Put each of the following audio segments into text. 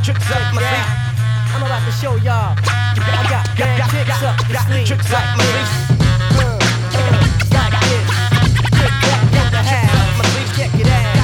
tricks up my sleeve. I'm about to show y'all. I got bad tricks up the sleeve. Tricks up my sleeve. It's like this. Trick that in the house. Check it out.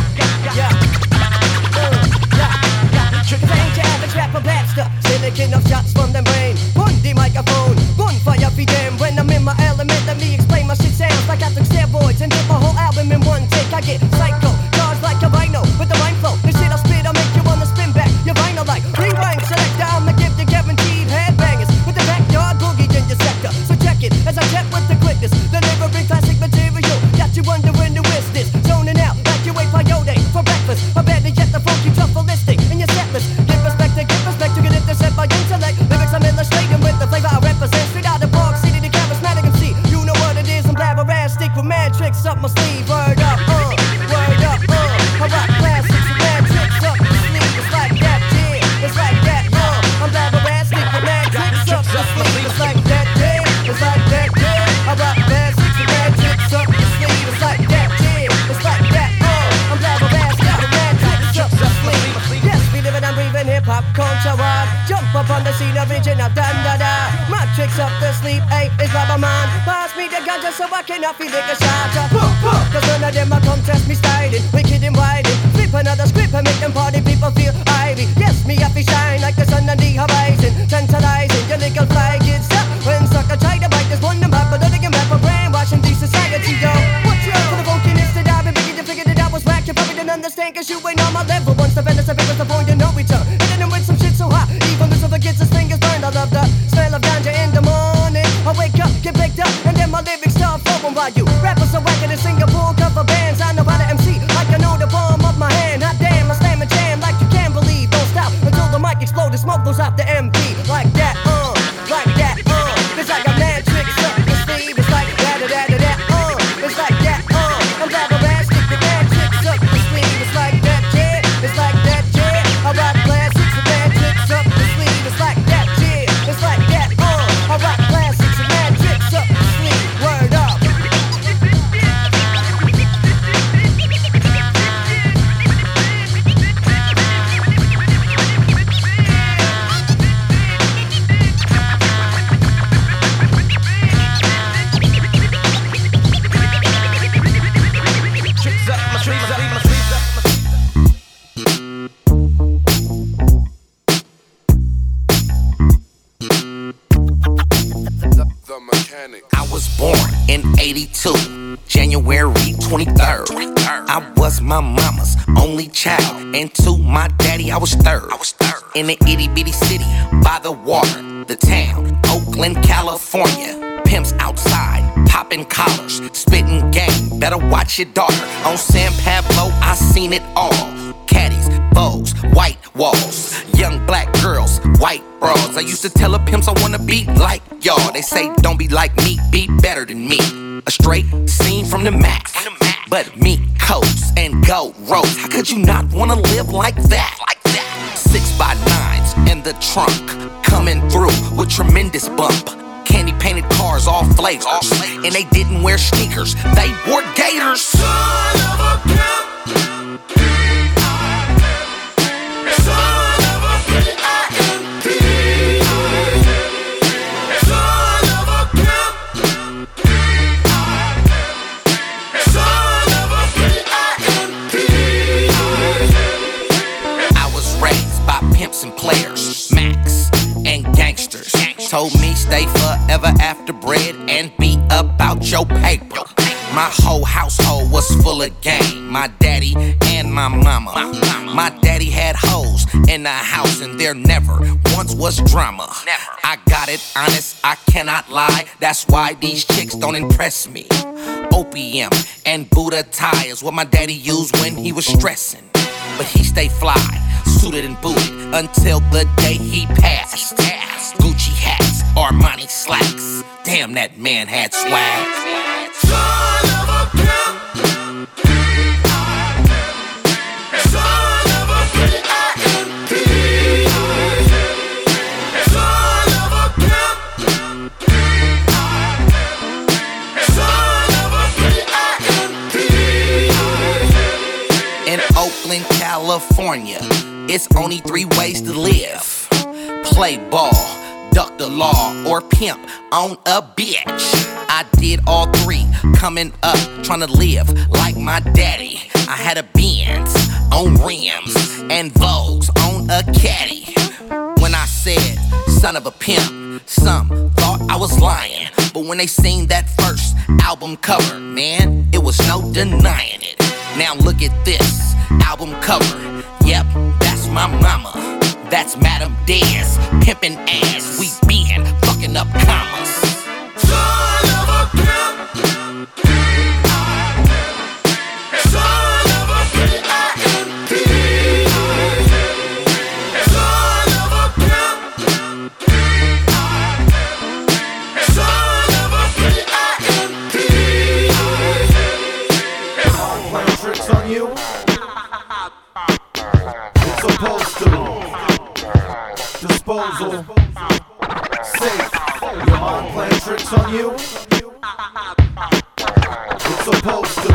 Cause I ain't your average rapper basta. Silicon of shots from them brain. Pon the microphone. Gunfire for them. When I'm in my element, let me explain my shit sounds like I took steroids and did my whole album in one take. I get psycho, charged like a rhino with the rhyme flow. The shit I spit, I make you wanna spin back your vinyl like rewind selector. I'ma give you guaranteed headbangers with the backyard boogie in your sector. So check it as I check with the quickness. Delivering classic material. Got you wondering who is this? Zoning out like you ate peyote for breakfast. Or better yet, the funky truffleistic in your setlist. Give respect to get intercept by intellect. Lyrics I'm illustrating with the flavor I represent. Straight out of Park City, the charismatic MC. You know what it is, I'm blabberastic with mad tricks up my sleeve. Word up, word up, I rock classics with mad tricks up my sleeve. It's like that, yeah, it's like that, I'm blabberastic with mad tricks up my sleeve. It's like that, yeah, it's like that, yeah, I rock classics with mad tricks up my sleeve. It's like that, yeah, it's like that, I'm blabberastic with mad tricks up my sleeve. Yes, we live and I'm breathing hip-hop culture wide. Jump up on the scene, original dun-da-da. My tricks up the sleep, ayy, is rubber man. Pass me the ganja so I can feel like a shot. Cause none of them a come test me styling. Wicked and winding. Flip another script and make them party people feel ivy. Yes, me happy shine like the sun on the horizon. Tantalizing, your legal fly kids up. When sucker try to bite this one, back, but nothing can back for brainwashing the society, yo. What's up for the funkiness that I've been beginning to figure that I was whack. You probably didn't understand cause you ain't on my level. Once the better, what's the point, you know we turn. Hitting him with some shit so hot. Even Lucifer gets his fingers burned. I love the smell of ganja in the morning. I wake up, get picked up, and then my lyrics start flowing while you rappers are whacking in Singapore cover bands. I know how to MC like I know the palm of my hand. Hot damn, I slam and jam like you can't believe. Don't stop until the mic explodes and smoke goes out the MP. Like that, like that, cause I got mad tricks up the sleeve. It's like that, it's like that, I'm blabberastic with mad tricks up the sleeve. It's like that, yeah, it's like that, yeah, I rock classics with mad tricks up the sleeve. It's like that, yeah, it's like that, I rock classics with mad tricks up the sleeve. Word up. Tricks up my sleeves, my sleeves up. The Mechanic. I was born in 82, January 23rd. I was my mama's only child, and to my daddy I was third. In the itty bitty city by the water, the town, Oakland, California. Pimps outside, popping collars, spitting game. Better watch your daughter. On San Pablo, I seen it all. Caddies, bows, white walls, young black girls, white bras. I used to tell the pimps I wanna be like y'all. They say don't be like me, be better than me. A straight scene from the Mac, but me, coats and gold ropes. How could you not wanna live like that? 6x9s in the trunk, coming through with tremendous bump. Candy painted cars, all flavors, and they didn't wear sneakers, they wore gators. Son of a pimp. Son of a P-I-M-P. Son of a pimp. Son of a P-I-M-P. I was raised by pimps and players, Max and gangsters. Told me stay forever after bread and be about your paper. My whole household was full of game. My daddy and my mama. My daddy had hoes in the house and there never once was drama. I got it honest, I cannot lie. That's why these chicks don't impress me. Opium and Buddha tie is what my daddy used when he was stressing. But he stayed fly, suited and booted until the day he passed. Gucci hats, Armani slacks. Damn, that man had swag. Son of a pimp. Son of a P-I-M-P. Son of a pimp. Son of a P-I-M-P. In Oakland, California, It's only 3 ways to live: play ball, duck the law, or pimp on a bitch. I did all 3 coming up, trying to live like my daddy. I had a Benz on rims and Vogues on a caddy. When I said son of a pimp, some thought I was lying. But when they seen that first album cover, man, it was no denying it. Now look at this album cover. Yep, that's my mama. That's Madam Dez, pimpin' ass. We been fucking up commas. Son of a pimp. Son of a P-I-M-P. Son of a pimp. Son of a P-I-M-P. Playing tricks on you? It's supposed to. Disposal. Safe. Your mind playing tricks on you? It's supposed to.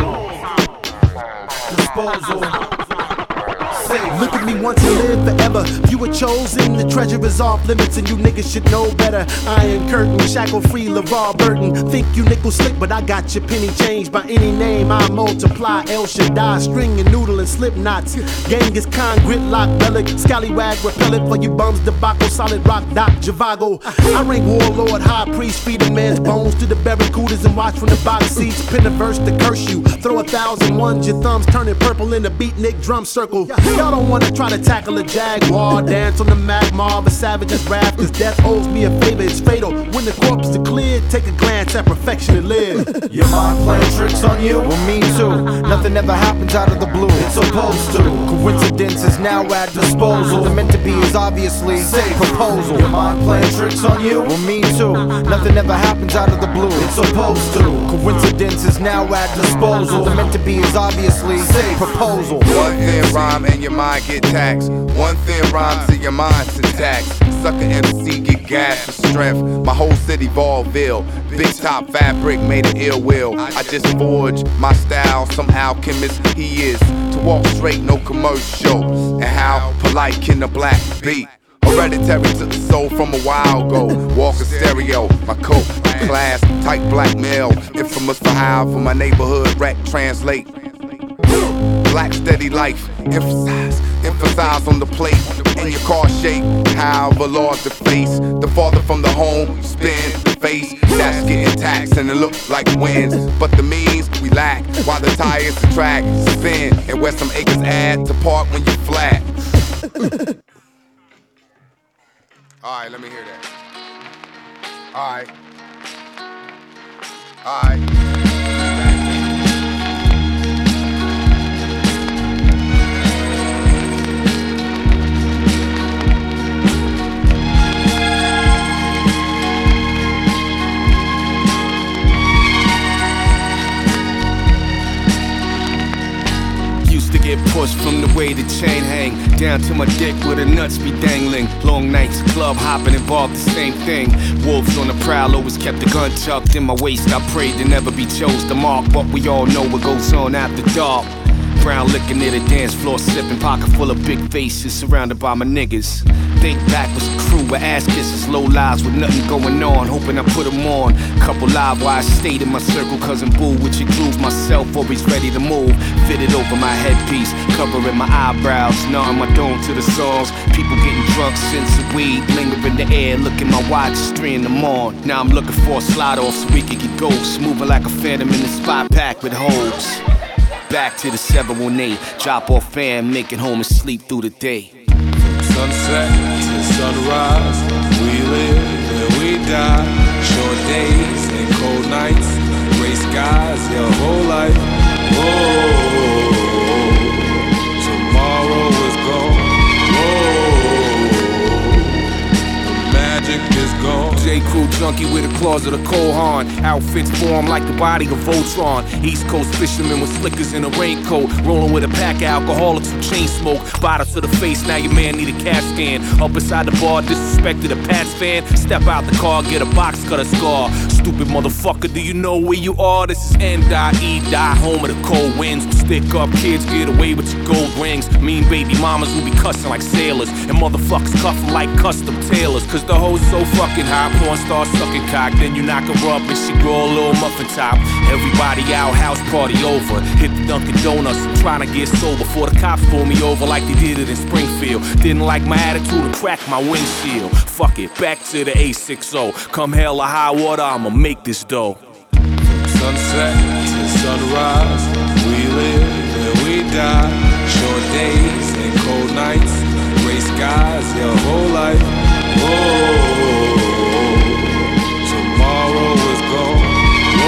Disposal. Look at me once and live forever. You were chosen, the treasure is off limits, and you niggas should know better. Iron curtain, shackle free, LeVar Burton. Think you nickel slick, but I got your penny changed by any name. I multiply El Shaddai, string and noodle and slip knots. Genghis Khan, gridlock, relic, scallywag, repellent for you bums, debacle, solid rock, Doc, Javago. I rank warlord, high priest, feeding man's bones to the barracudas and watch from the box seats. Pin a verse to curse you, throw 1,001, your thumbs turning purple in the beatnik drum circle. Y'all don't wanna try to tackle a jaguar, dance on the magmar of a savage's wrath, cause death owes me a favor, it's fatal. When the corpse is cleared, take a glance at perfection and live. Your mind playing tricks on you? Well, me too. Nothing ever happens out of the blue. It's supposed to. Coincidence is now at disposal. The meant to be is obviously Safe. proposal. Your mind playing tricks on you? Well, me too. Nothing ever happens out of the blue. It's supposed to. Coincidence is now at disposal. The meant to be is obviously Safe. proposal. One thin rhyme and your mind get taxed. One thin rhyme to your mind's taxed. Sucker MC get gas for strength. My whole city Vaudeville. Big top fabric made an ill will. I just forged my style, some alchemist he is. To walk straight, no commercial. And how polite can the black be? Hereditary to the soul from a while ago. Walker stereo, my coat, class, tight black male. Infamous for how for my neighborhood rap translate. Black steady life, emphasize on the plate. In your car shape, however large the face. The farther from the home, spin the face. That's getting taxed and it looks like wins. But the means we lack, while the tires the track spin. And where some acres add to park when you flat. Alright, let me hear that. Alright. Alright. Get pushed from the way the chain hang down to my dick where the nuts be dangling. Long nights, club hopping involved the same thing. Wolves on the prowl, always kept the gun tucked in my waist. I prayed to never be chose to mark, but we all know what goes on after dark. Brown liquor near the dance floor, sipping, pocket full of big faces, surrounded by my niggas. Think back was a crew with ass kisses, low lives with nothing going on, hoping I put them on. Couple live where I stayed in my circle, cousin boo, with your groove, myself always ready to move. Fitted over my headpiece, covering my eyebrows, nodding my dome to the songs. People getting drunk, since the weed linger in the air, looking my watch, 3 in the morning. Now I'm looking for a slide off so we can get ghosts, moving like a phantom in the spot packed with hoes. Back to the 718, drop off fam, make it home and sleep through the day. Sunset to sunrise, we live and we die. Short days and cold nights, gray skies your whole life. Oh, tomorrow is gone. Oh, the magic is gone. J. Crew junkie with a claws of the cold horn. Outfits form like the body of Voltron. East Coast fishermen with slickers in a raincoat. Rolling with a pack of alcoholics who chain smoke. Bottles to the face, now your man need a cat stand. Up inside the bar, disrespected a Pats fan. Step out the car, get a box cutter scar. Stupid motherfucker, do you know where you are? This is N.E. home of the cold winds. Stick up kids, get away with your gold rings. Mean baby mamas who be cussing like sailors, and motherfuckers cuffing like custom tailors. Cause the hoe's so fucking hot, porn star sucking cock. Then you knock her up and she grow a little muffin top. Everybody out, house party over. Hit the Dunkin' Donuts, I'm trying to get sober before the cops pull me over like they did it in Springfield. Didn't like my attitude and cracked my windshield. Fuck it, back to the A60. Come hell or high water, I'ma make this dough. Sunset to sunrise, we live and we die. Short days and cold nights, gray skies, your whole life. Oh, tomorrow is gone. Oh,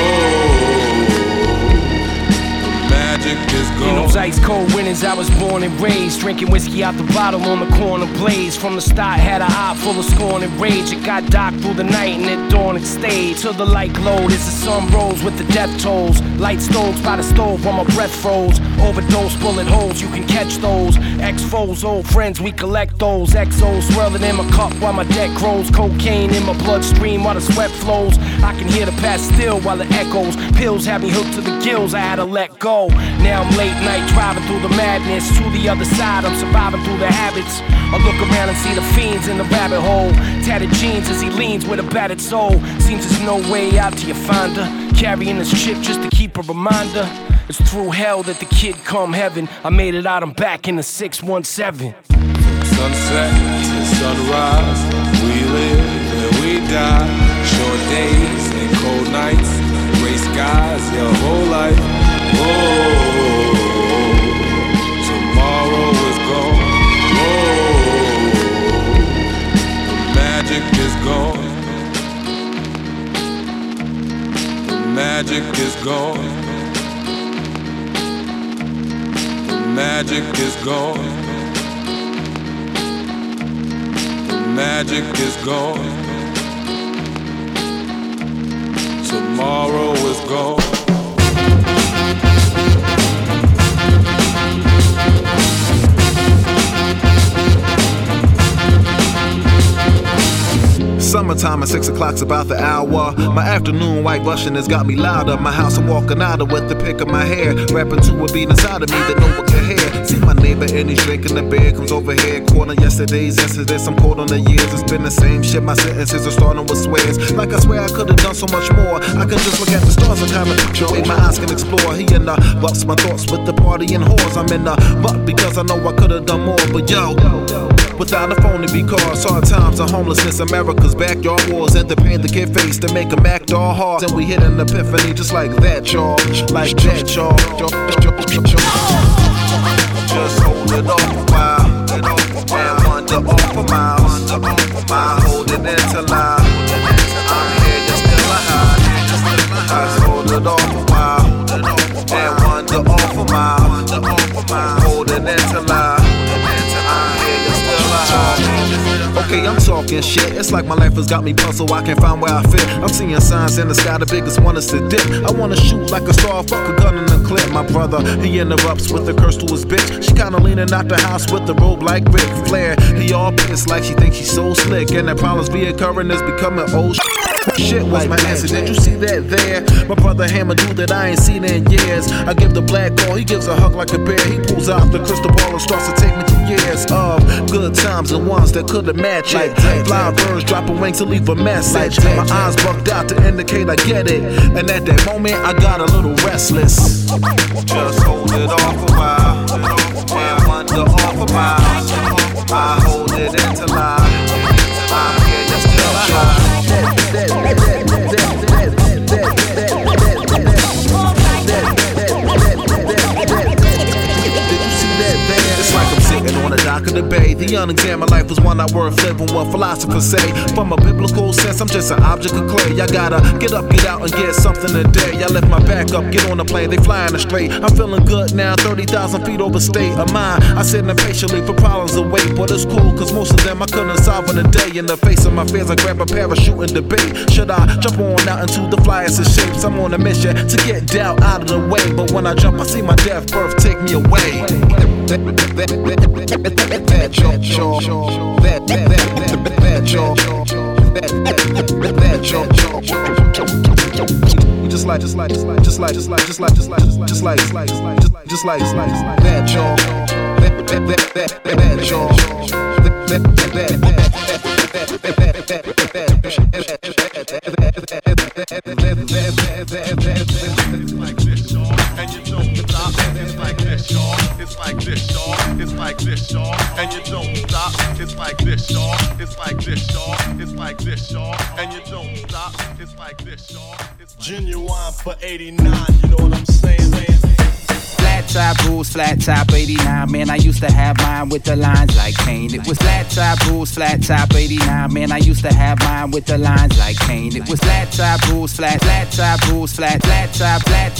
the magic is gone. In those ice cold winters, I was born and raised, drinking whiskey out the bottle on the corner blaze. From the start, had an eye full of scorn and rage. It got dark through the night and at dawn it stayed. Till the light glowed as the sun rose with the death tolls. Light stoves by the stove while my breath froze. Overdose bullet holes, you can catch those. Ex-foes, old friends, we collect those. XOs swirling in my cup while my deck grows. Cocaine in my bloodstream while the sweat flows. I can hear the past still while it echoes. Pills had me hooked to the gills, I had to let go. Now I'm late night driving through the madness. To the other side, I'm surviving through the habits. I look around and see the fiends in the rabbit hole. Tattered jeans as he leans with a battered soul. Seems there's no way out till you find her. Carrying this chip just to keep a reminder. It's through hell that the kid come heaven. I made it out, I'm back in the 617. Sunset to sunrise, we live and we die. Short days and cold nights, gray skies, your whole life. Oh, tomorrow is gone. Oh, the magic is gone. The magic is gone. The magic is gone. The magic is gone. Tomorrow is gone. Summertime at 6 o'clock's about the hour. My afternoon white rushing has got me louder. My house I'm walking out of with the pick of my hair. Rapping to a beat inside of me that no one can hear. See my neighbor and he's drinking the beer. Comes over here, quarter yesterday's incidents. I'm caught on the years. It's been the same shit. My sentences are starting with swears. Like I swear I could have done so much more. I could just look at the stars and kind of picture way my eyes can explore. He in the bucks my thoughts with the party and whores. I'm in the buck because I know I could have done more. But yo, without a phone to be called, hard times and homelessness, America's backyard wars, and the pain the kid faced to make him act all hard. And we hit an epiphany just like that, y'all. Like that, y'all. Just hold it off a while and wonder off a mile. Hold it until I'm here, you're still alive. Just hold it off a while and wonder off a mile. Hold it until I'm here, you're still alive. Okay, I'm talking shit. It's like my life has got me puzzled. I can't find where I fit. I'm seeing signs in the sky. The biggest one is to dip. I wanna shoot like a star, fuck a gun in the clip. My brother, he interrupts with a curse to his bitch. She kinda leaning out the house with the robe like Ric Flair. He all pissed like she thinks she's so slick, and the problems be occurring is becoming old. Shit was my answer. Did you see that there? My brother Hammer dude that I ain't seen in years. I give the black call, he gives a hug like a bear. He pulls out the crystal ball and starts to take me through years of good times and ones that could've matched it. Fly birds dropping wings to leave a message. My eyes bugged out to indicate I get it, and at that moment I got a little restless. Just hold it off a while and wonder off a mile. I hold it until I'm here, you're still alive. It's like I'm sitting on the dock of the bay. The unexamined life was one not worth living, what philosophers say. From a biblical sense, I'm just an object of clay. I gotta get up, get out, and get something today. I left my back up, get on the plane, they flying straight. I'm feeling good now, 30,000 feet over state of mind. I sit impatiently for problems away, but it's cool, cause most of them I couldn't solve in a day. In the face of my fears, I grab a parachute and debate. Should I jump on out into the flyest of shapes? I'm on a mission to get doubt out of the way, but when I jump, I see my death birth take me away. Genuine for 89, you know what I'm saying? Flat top rules, flat top 89. Man, I used to have mine with the lines like Kane. It was flat top rules, flat top 89. Man, I used to have mine with the lines like Kane. It was flat top rules, flat top rules, flat top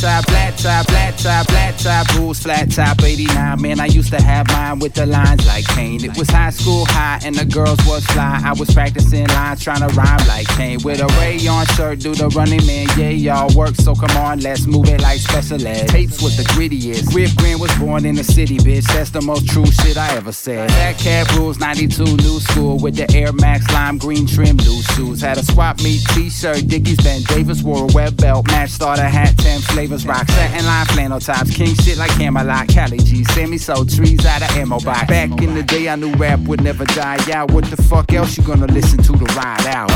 rules, flat top 89. Man, I used to have mine with the lines like Kane. It was high school high and the girls was fly. I was practicing lines trying to rhyme like Kane. With a rayon shirt, do the running man. Yeah, y'all work, so come on, let's move it like special ed. Tapes with the grittiest. Rip Green was born in the city, bitch. That's the most true shit I ever said. Fat Cat Rules, 92 new school with the Air Max lime green trim, new shoes. Had a swap meet t-shirt, Dickies, Ben Davis wore a web belt, match starter hat, 10 flavors, rock satin line, flannel tops, king shit like Camelot, Cali G, Sammy sold trees out of ammo box. Back in the day, I knew rap would never die out. What the fuck else you gonna listen to ride out?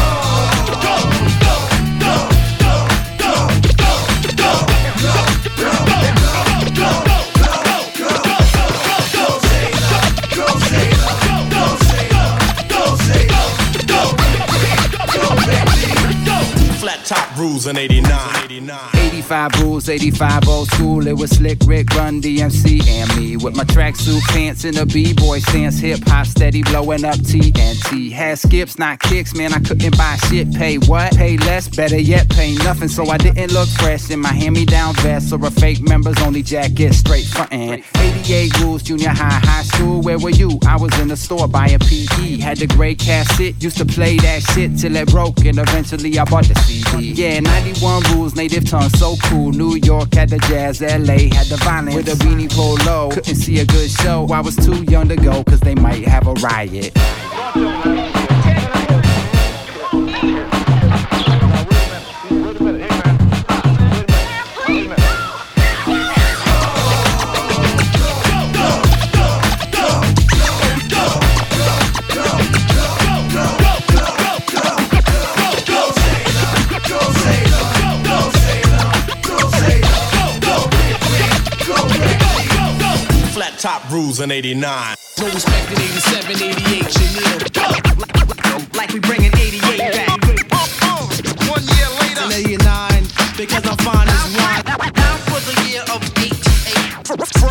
Flat top rules in 89. 85 rules, 85 old school. It was Slick Rick, Run DMC, and me. With my tracksuit pants and a B-boy stance, hip hop steady blowing up TNT. Had skips, not kicks, man, I couldn't buy shit. Pay what? Pay less, better yet, pay nothing. So I didn't look fresh in my hand-me-down vest or a fake members only jacket, straight frontin'. 88 rules, junior high school, where were you? I was in the store buying PE. Had the gray cassette, used to play that shit till it broke, and eventually I bought the CD. Yeah, 91 rules, native tongue, so cool. New York had the jazz, LA had the violence. With a beanie polo, couldn't see a good show. I was too young to go, cause they might have a riot. Top rules in 89. No respect in 87, 88, Chanel. Like we bringing 88 back. 1 year later. In 89, because I'm fine as wine. Now for the year of 88.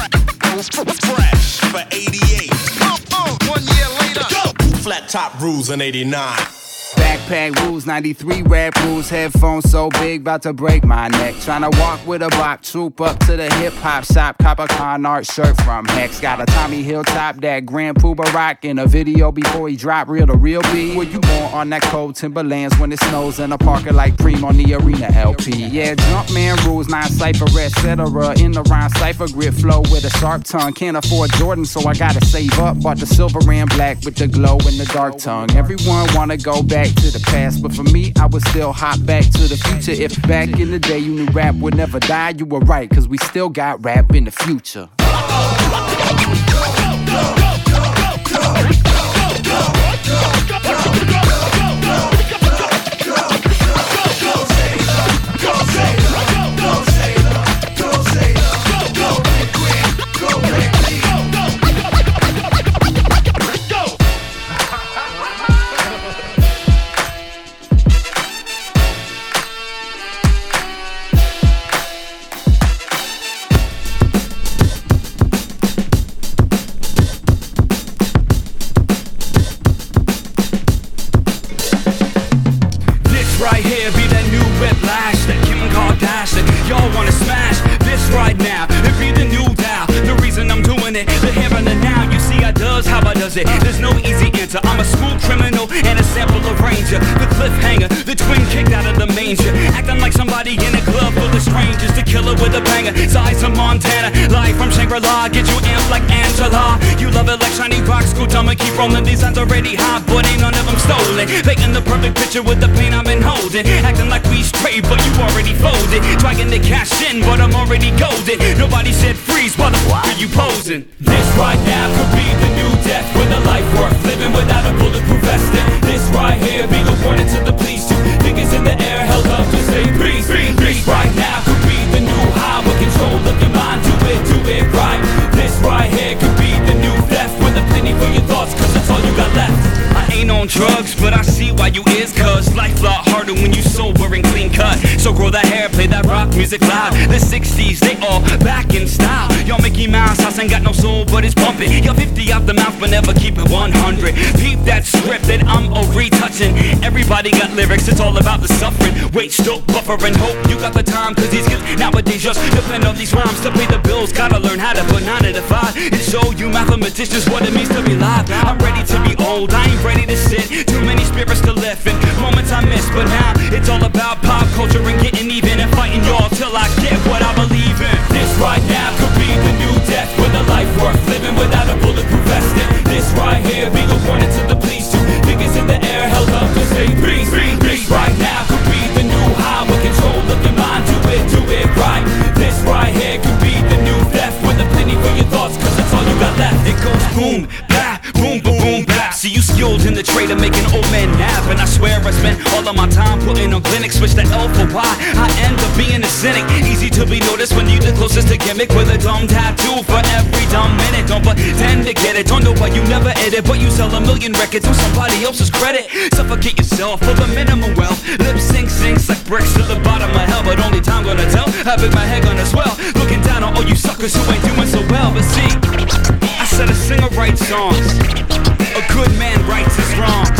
Fresh for 88. 1 year later. Flat top rules in 89. Backpack rules, 93 rap rules, headphones so big, about to break my neck. Tryna walk with a block, troop up to the hip hop shop, cop a Con Art shirt from Hex. Got a Tommy Hilltop, that Grand Pooba rock in a video before he dropped Real to Real B. Where you born on that cold Timberlands when it snows in a parker like Preem on the Arena LP. Yeah, Jumpman rules, 9 cipher, etc. In the rhyme cipher, grit flow with a sharp tongue. Can't afford Jordan, so I gotta save up. Bought the silver and black with the glow in the dark tongue. Everyone wanna go back to the past, but for me, I would still hop back to the future. If back in the day you knew rap would never die, you were right, cause we still got rap in the future. There's no easy answer. I'm a smooth criminal and a sample arranger. The cliffhanger, the twin kicked out of the manger. Acting like somebody in a club full of strangers. The killer with a banger. nigga, size of Montana. Live from Shangri-La, get you amped like Angela. You love it like shiny rocks, cool time and keep rolling. These signs already hot, but ain't none of them stolen. Painting the perfect picture with the pain I've been holding. Acting like we straight, but you already folded. Trying to cash in, but I'm already golden. Nobody said freeze, why the fuck are you posing? This right now could be the new death, with a life worth living without a bulletproof vest. This right here be the warning to the police. Two fingers in the air, held up to say peace. This right now could be the new high, with control of your mind. Do it right. This right here could be the new theft, with a penny for your thoughts, cause that's all you got left. I ain't on drugs, but I see why you is, cause life a lot harder when you sober and clean cut. So grow that hair, play that rock music loud. The 60s, they all back in style. Y'all Mickey Mouse house ain't got no soul, but it's pumping. Y'all 50 out the mouth, but never keep it 100. Peep that script that I'm retouching. Everybody got lyrics, it's all about the suffering. Wait, still buffer and hope you got the time, cause these kids nowadays just depend on these rhymes to pay the bills. Gotta learn how to put 9 to 5 and show you mathematicians what it means to be live. I'm ready to be old, I ain't ready to sit. Too many spirits to lift and moments I miss, but now it's all about pop culture and getting even and fighting y'all till I get what I believe in. This right now could be the new death, with a life worth living without a bulletproof vest. This right here be the warning to the police. Two fingers in the air, held up to say peace. This right now could be the new high, with control of your mind. Do it right. This right here could be the new theft, with a penny for your thoughts, cause that's all you got left. It goes boom, bap, boom, boom, boom, bap. See you skilled in the trade of making old men nap, and I swear I spent all of my time putting on clinic. Switch the L for Y, I end up being a cynic. Easy to be noticed when you the closest to gimmick, with a dumb tattoo for every dumb minute. Don't pretend to get it, don't know why you never edit, but you sell a million records on somebody else's credit. Suffocate yourself for the minimum wealth. Lip sync sinks like bricks to the bottom of hell, but only time gonna tell how big my head gonna swell. Looking down on all you suckers who ain't doing so well. But see, I said a singer writes songs, a good man rights his wrongs.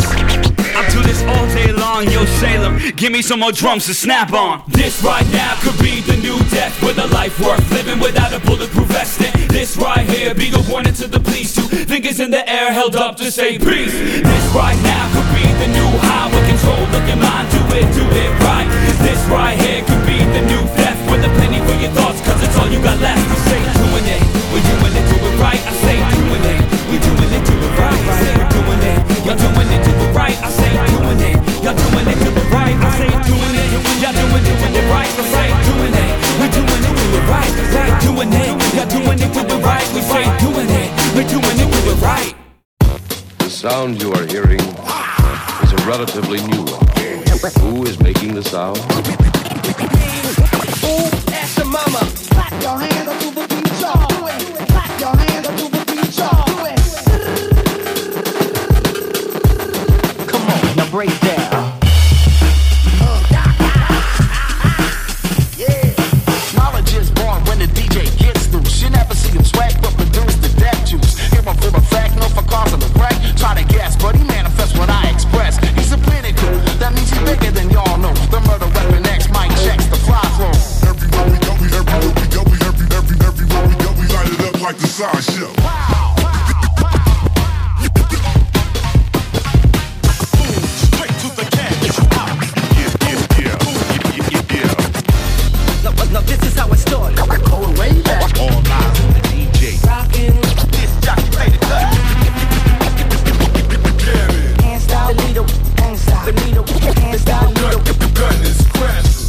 I do this all day long, yo Salem, give me some more drums to snap on. This right now could be the new death, with a life worth living without a bulletproof vest. This right here be the warning to the police. Two fingers in the air, held up to say peace. This right now could be the new high, with control of your mind. Do it right. This right here could be the new theft, with a penny for your thoughts, cause it's all you got left. We say doing it, we're doing it, do it right. I say doing it, we're doing it, do it right. I say we're doing it, y'all doing it, do it right. I say doing it, y'all doing it, do it right. I say doing it, y'all doing it right. I say doing it, we're doing it, do it right. I say doing it, y'all doing it, do it right. We say doing it, we're doing it, do it right. The sound you are hearing is a relatively new one. Who is making the sound? Ooh, ask your mama. Clap your hands up to the beat, y'all. Do it. Clap your hands up to the beat, y'all. Do it. Come on, now break down. Knowledge is born when the DJ gets loose. You never see him swag, but produce the death juice. Hear him for the fact, no for causing the wreck. Try to guess, but he manifests what I express. He's a pinnacle, that means he's bigger than y'all know. The murder weapon X, Mike checks the fly flow. Everywhere we go, we light it up like the sideshow. Straight to the cash. Now this is how it started. Going way back. All eyes on the DJ. Rockin'. This jockey play the cut. Hands down the needle. Hands down the needle. Hands down the needle. The gun is crashing.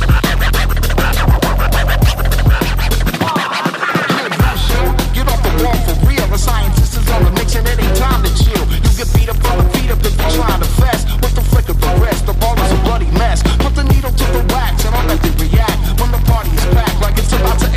Get off the wall for real. The scientist is on the mix and it ain't time to chill. You get beat up from the feet up if you're trying to fast. With the flick of the rest, the ball is a bloody mess. Put the needle to the wax and I'll let it react. When the party is packed like it's about to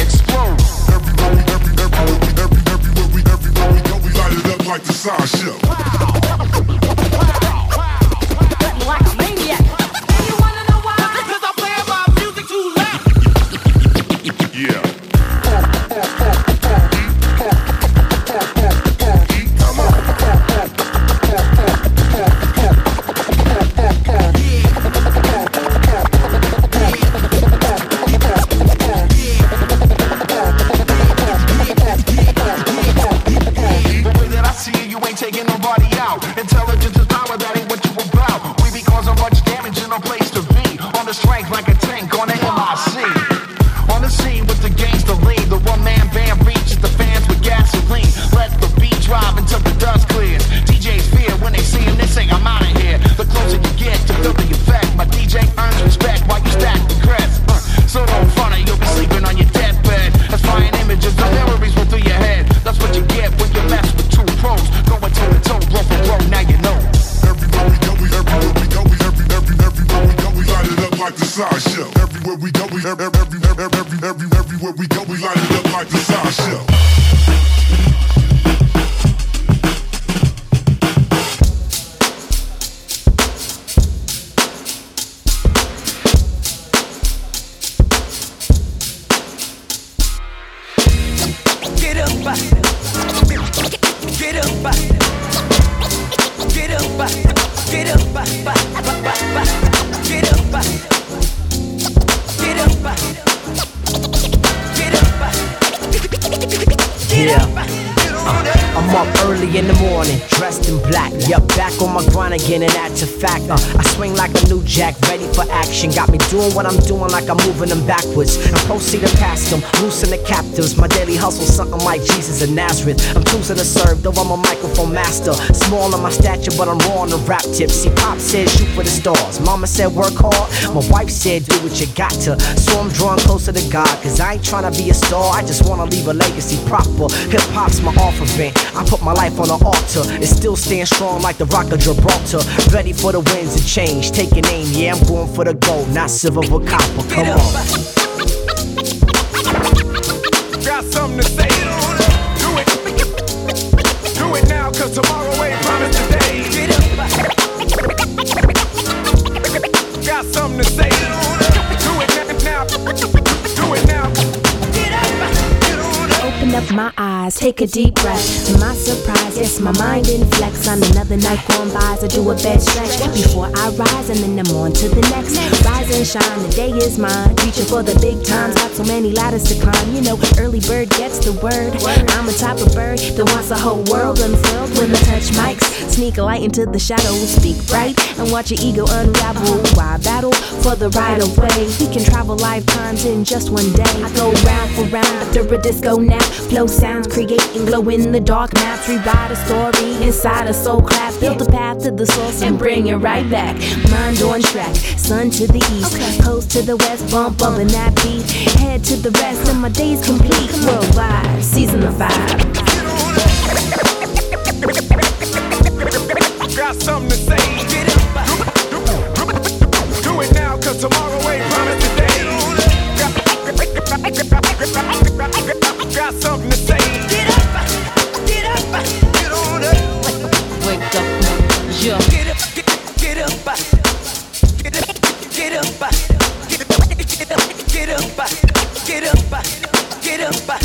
Everywhere we go, we light it up like the sound show. Get up, get up, get up, get up, get up, I'm up early in the morning, dressed in black. Yup, back on my grind again, and that's a fact. I swing like a new jack, ready for action. Got me doing what I'm doing, like I'm moving them backwards. And proceeding past them, loosing the captives. My daily hustle, something like Jesus of Nazareth. I'm choosing to serve, though I'm a microphone master. Small in my stature, but I'm raw on the rap tip. See, Pop said shoot for the stars. Mama said work hard. My wife said do what you got to. So I'm drawn closer to God, cause I ain't trying to be a star. I just wanna leave a legacy proper. Hip hop's my offering. I put my life on the altar. It still stands strong like the Rock of Gibraltar. Ready for the winds of change. Taking aim, yeah, I'm going for the gold, not silver but copper. Come on. Got something to say. Do it. Do it now, cause tomorrow ain't promised today. Got something to say. Do it now. Do it now. Open up my eyes, take a deep breath. To my surprise, yes, my mind didn't flex. On another night gone by, so do a bed stretch before I rise, and then I'm on to the next. Rise and shine, the day is mine. Reaching for the big times, got so many ladders to climb. You know, early bird gets the word. I'm a type of bird that wants the whole world unfurled. When I touch mics, sneak a light into the shadows. Speak bright and watch your ego unravel. Why battle for the right of way? We can travel lifetimes in just one day. I go round for round after a disco nap. Flow sounds, creating glow in the dark maps. Rewrite a story inside a soul clap. Build a path to the source and bring it right back. Mind on track, sun to the east, coast to the west, bumping that beat. Head to the rest, and my day's complete. Worldwide, season of 5. Got something to say. Do it now, cause tomorrow ain't promised today. Got something to say. Get up, get on up. Wake up, yeah. Get up, get up, get up, get up, get up, get up, get up.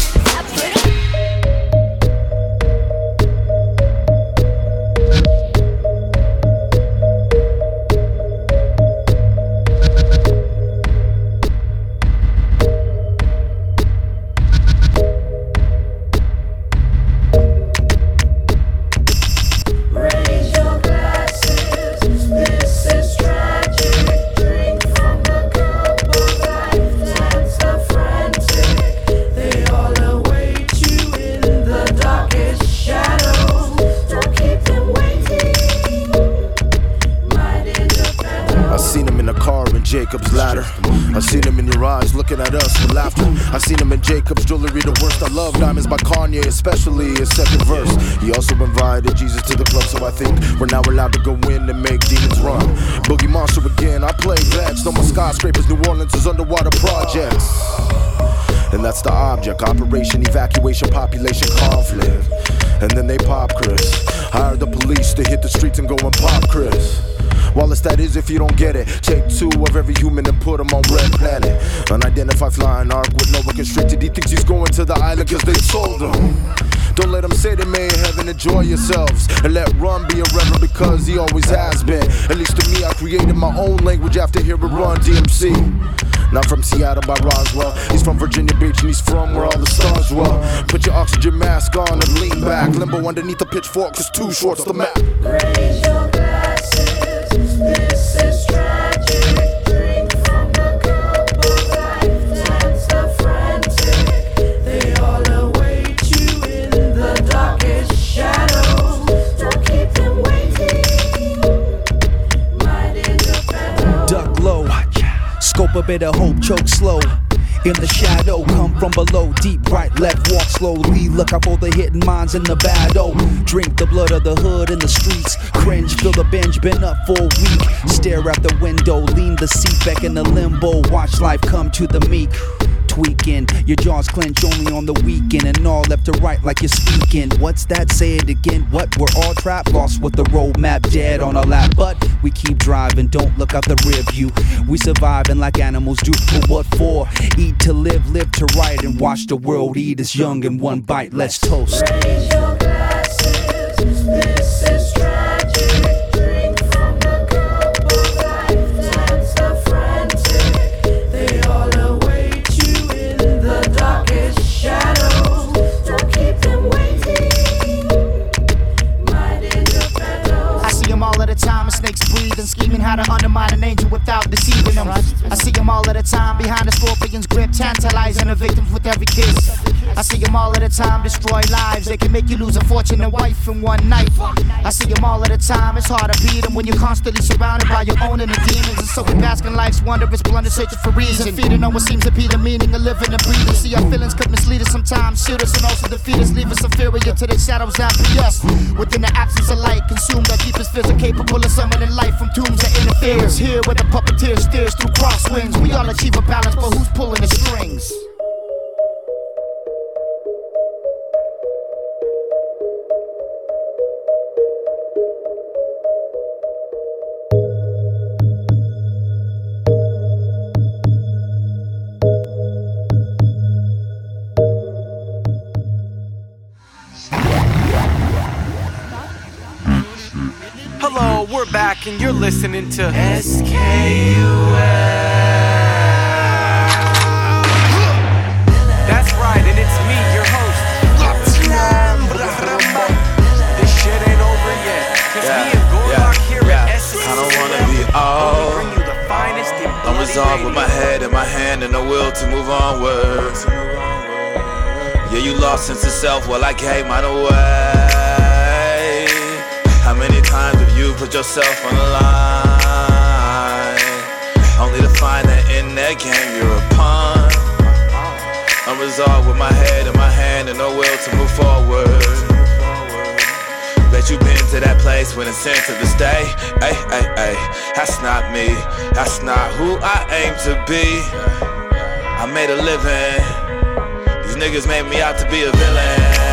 Jacob's ladder. I seen him in your eyes looking at us with laughter. I seen him in Jacob's jewelry, the worst. I love Diamonds by Kanye, especially his second verse. He also invited Jesus to the club, so I think we're now allowed to go in and make demons run. Boogie Monster again, I play vets. No more skyscrapers, New Orleans is underwater projects. And that's the object, operation, evacuation, population conflict. And then they pop Chris. Hire the police to hit the streets and go and pop Chris. Wallace, that is if you don't get it. Take 2 of every human and put them on Red Planet. Unidentified flying ark with no restricted. He thinks he's going to the island cause they told him. Don't let him say they made heaven, enjoy yourselves. And let Run be irreverent because he always has been. At least to me, I created my own language after hearing Run DMC. Not from Seattle by Roswell. He's from Virginia Beach and he's from where all the stars dwell. Put your oxygen mask on and lean back. Limbo underneath the pitchfork cause too short's the map. Raise your glasses. This is tragic. Drink from the cup of life. Times are frantic. They all await you in the darkest shadows. Don't keep them waiting. Mind independent. Duck low. Scope a bit of hope, choke slow. In the shadow, come from below. Deep right, left, walk slowly. Look out for the hidden minds in the battle. Drink the blood of the hood in the streets. Cringe, feel the binge, been up for a week. Stare out the window, lean the seat back in the limbo. Watch life come to the meek. tweaking. Your jaws clench only on the weekend, and all left to right like you're speaking. What's that? Say it again. What? We're all trapped, lost with the roadmap, dead on our lap. But we keep driving, don't look out the rear view. We surviving like animals do. For what for? Eat to live, live to right, and watch the world eat us young in one bite. Let's toast. Raise your glasses, this is tragic. Drink from the cup of life, times are frantic. They all await you in the darkest shadows. Don't keep them waiting. Mind in your pedals. I see them all at a time, and snakes breathe and scheming how to undermine an angel without deceiving them. I see them all at a time, behind the scorpion's grip, tantalizing the victims with every kiss. I see them all at a time, destroy lives. They can make you lose a fortune and wife in one night. I see them all at a time, it's hard to beat them when you're constantly surrounded by your own inner demons. And so we bask in life's wondrous blunder, searching for reason, feeding on what seems to be the meaning of living and breathing. See, our feelings could mislead us sometimes, shield us and also defeat us, leave us inferior to the shadows that be us. Within the absence of light, consumed our deepest fears are capable of summoning life from tombs that interferes. Here where the puppeteer steers through crosswinds, we all achieve a balance, but who's pulling the strings? Hello, we're back and you're listening to SKUL. That's right, and it's me, your host. This shit ain't over yet. Cause me and Gorlock here at SKUL. I don't wanna be old. Bring you the finest in I'm resolved with my head in my hand and the will to move onward. Yeah, you lost sense of self while I gave mine away. How many times have you put yourself on the line, only to find that in that game you're a pawn? I'm resolved with my head in my hand and no will to move forward. Bet you been to that place with incentive to stay. Ay, ay, ay, that's not me, that's not who I aim to be. I made a living, these niggas made me out to be a villain.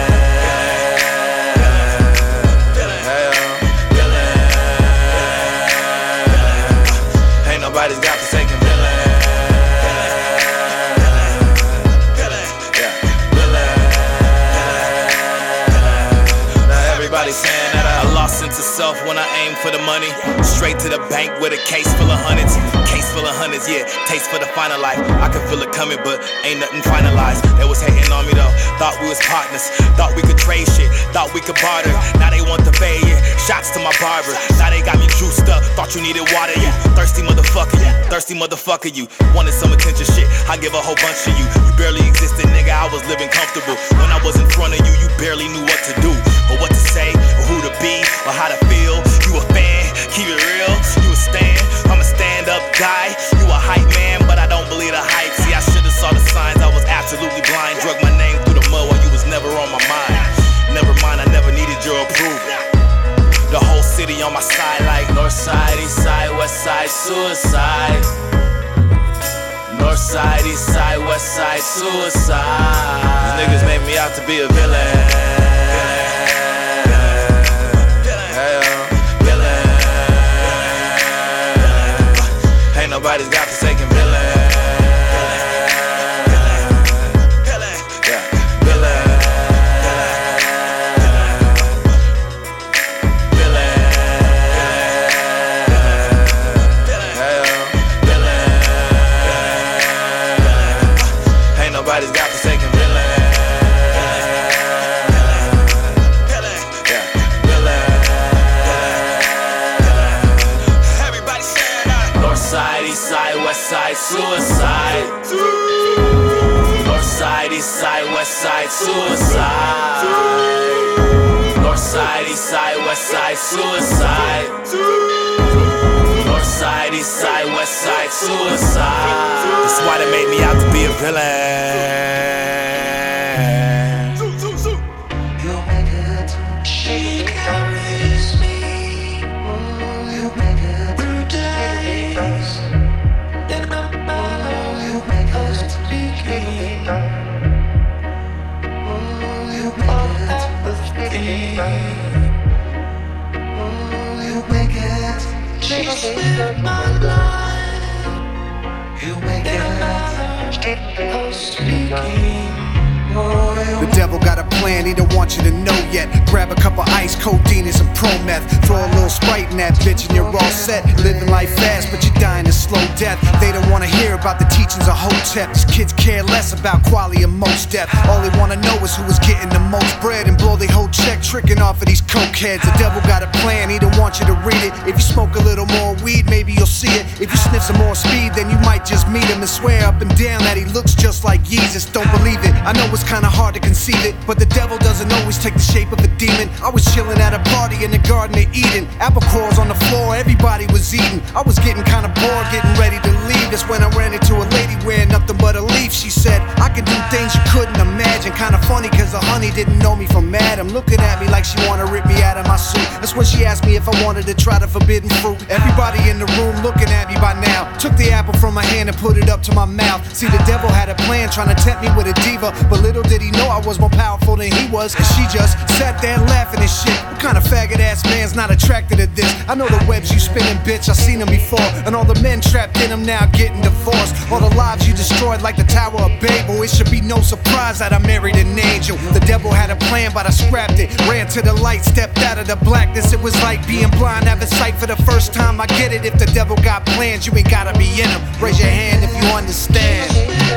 Nobody's got forsaken villain. Now everybody's saying that I lost sense of self when I aim for the money. Straight to the bank with a case full of hundreds. Case full of hundreds, yeah. Taste for the final life. I can feel it coming, but ain't nothing finalized. They was hating on me though. Thought we was partners. Thought we could trade shit. Thought we could barter. Now they want the fade, yeah. Shots to my barber. Now they got me juiced up. Thought you needed water, yeah. Thirsty motherfucker, yeah. Thirsty motherfucker, you. Wanted some attention, shit. I give a whole bunch of you. You barely existed, nigga. I was living comfortable. When I was in front of you, you barely knew what to do, or what to say, or who to be, or how to feel. You a fan, keep it real. You a stand, I'm a stand-up guy. You a hype man, but I don't believe the hype. See, I should've saw the signs. I was absolutely blind. Drug my name through the mud while you was never on my mind. Never mind, I never needed your approval. The whole city on my side like north side, east side, west side, suicide. North side, east side, west side, suicide. These niggas made me out to be a villain. Ain't nobody's got forsaken villain. Nobody's got forsaken villain. Everybody saying that. North side, east side, west side, suicide. North side, east side, west side, suicide. North side, east side, west side, suicide. North side, east side, west side, suicide. That's why they made me out to be a villain. You make it, she carries me. You make it through days. You make it, my life. You make it speaking. The devil got a plan he don't want you to know yet. Grab a cup of ice, codeine and some pro meth. Throw a little Sprite in that bitch and you're all set. Living life fast but you're dying a slow death. They don't wanna hear about the teachings of Hotep. These kids care less about quality and most death. All they wanna know is who is getting the most bread and blow their whole check tricking off of these coke heads. The devil got a plan, he don't want you to read it. If you smoke a little more weed, maybe you'll see it. If you sniff some more speed, then you might just meet him and swear up and down that he looks just like Jesus. Don't believe it, I know it's kinda hard to conceive it, but the devil doesn't always take the shape of a demon. I was chilling at a party in the Garden of Eden. Apple cores on the floor, everybody was eating. I was getting kinda bored, getting ready to leave. That's when I ran into a lady wearing nothing but a leaf. She said, I can do things you couldn't imagine. Kinda funny cause the honey didn't know me from Adam. Looking at me like she wanna rip me out of my suit. That's when she asked me if I wanted to try the forbidden fruit. Everybody in the room looking at me by now. Took the apple from my hand and put it up to my mouth. See, the devil had a plan trying to tempt me with a diva, but little did he know I was more powerful than he was. Cause she just sat there laughing and shit. What kind of faggot ass man's not attracted to this? I know the webs you spinning, bitch, I seen them before. And all the men trapped in them now getting divorced. All the lives you destroyed like the Tower of Babel. It should be no surprise that I married an angel. The devil had a plan but I scrapped it. Ran to the light, stepped out of the blackness. It was like being blind, having sight for the first time. I get it, if the devil got plans, you ain't gotta be in them. Raise your hand if you understand.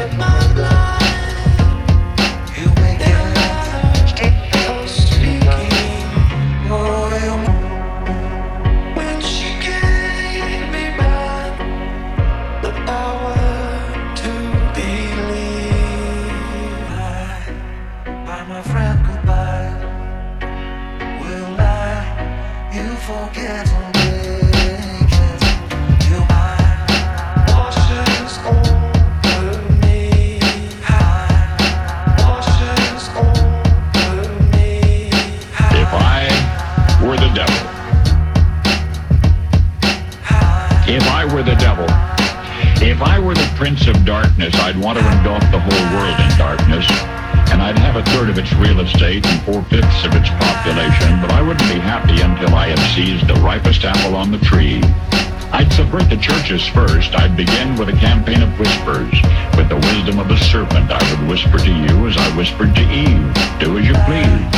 I'd want to engulf the whole world in darkness, and I'd have a third of its real estate and 4/5 of its population, but I wouldn't be happy until I had seized the ripest apple on the tree. I'd subvert the churches first. I'd begin with a campaign of whispers. With the wisdom of a serpent, I would whisper to you as I whispered to Eve, do as you please.